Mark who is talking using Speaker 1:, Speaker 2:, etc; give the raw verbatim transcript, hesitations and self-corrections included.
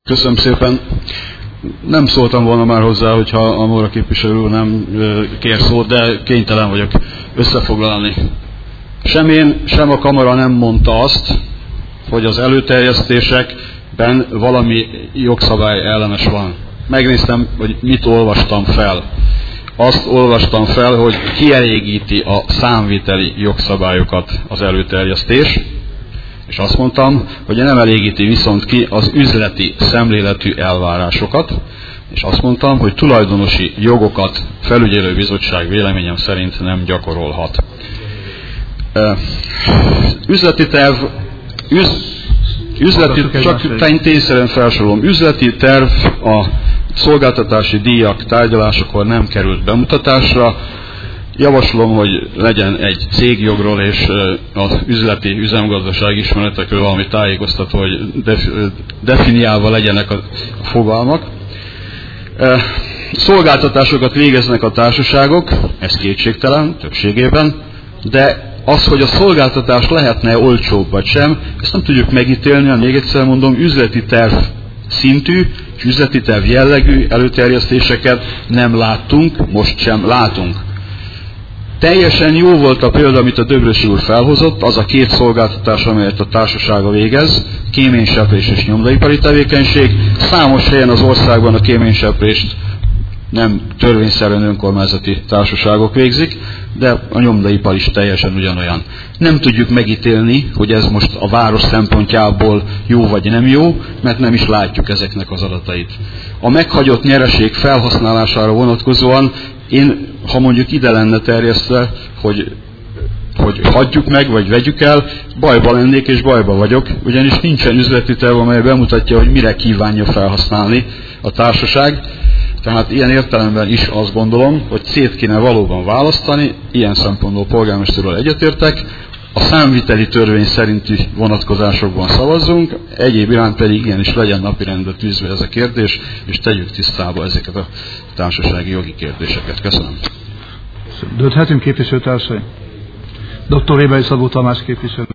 Speaker 1: Köszönöm szépen. Nem szóltam volna már hozzá, hogyha a Móra képviselő úr nem kér szót, de kénytelen vagyok összefoglalni. Sem én, sem a kamara nem mondta azt, hogy az előterjesztésekben valami jogszabály ellenes van. Megnéztem, hogy mit olvastam fel. Azt olvastam fel, hogy kielégíti a számviteli jogszabályokat az előterjesztés, és azt mondtam, hogy nem elégíti viszont ki az üzleti szemléletű elvárásokat, és azt mondtam, hogy tulajdonosi jogokat felügyelőbizottság véleményem szerint nem gyakorolhat. Üzleti terv, üz, üzleti, csak tényszerűen felsorolom, üzleti terv a szolgáltatási díjak tárgyalásakor nem került bemutatásra. Javaslom, hogy legyen egy cégjogról és az üzleti üzemgazdaság ismeretekről valami tájékoztató, hogy definiálva legyenek a fogalmak. Szolgáltatásokat végeznek a társaságok, ez kétségtelen, többségében, de az, hogy a szolgáltatás lehetne olcsóbb vagy sem, ezt nem tudjuk megítélni, még egyszer mondom, üzleti terv szintű és üzleti terv jellegű előterjesztéseket nem láttunk, most sem látunk. Teljesen jó volt a példa, amit a Döbrösi úr felhozott, az a két szolgáltatás, amelyet a társasága végez, kéményseprés és nyomdaipari tevékenység. Számos helyen az országban a kéményseprést nem törvényszerűen önkormányzati társaságok végzik, de a nyomdaipar is teljesen ugyanolyan. Nem tudjuk megítélni, hogy ez most a város szempontjából jó vagy nem jó, mert nem is látjuk ezeknek az adatait. A meghagyott nyereség felhasználására vonatkozóan én, ha mondjuk ide lenne terjesztve, hogy, hogy hagyjuk meg, vagy vegyük el, bajba lennék és bajba vagyok, ugyanis nincsen üzleti terv, amely bemutatja, hogy mire kívánja felhasználni a társaság. Tehát ilyen értelemben is azt gondolom, hogy szét kéne valóban választani, ilyen szempontból polgármesterről egyetértek, a számviteli törvény szerinti vonatkozásokban szavazzunk, egyéb iránt pedig igenis legyen napirendre tűzve ez a kérdés, és tegyük tisztába ezeket a társasági jogi kérdéseket. Köszönöm.
Speaker 2: Dönthetünk, képviselőtársai? doktor Rébai Szabó Tamás képviselő.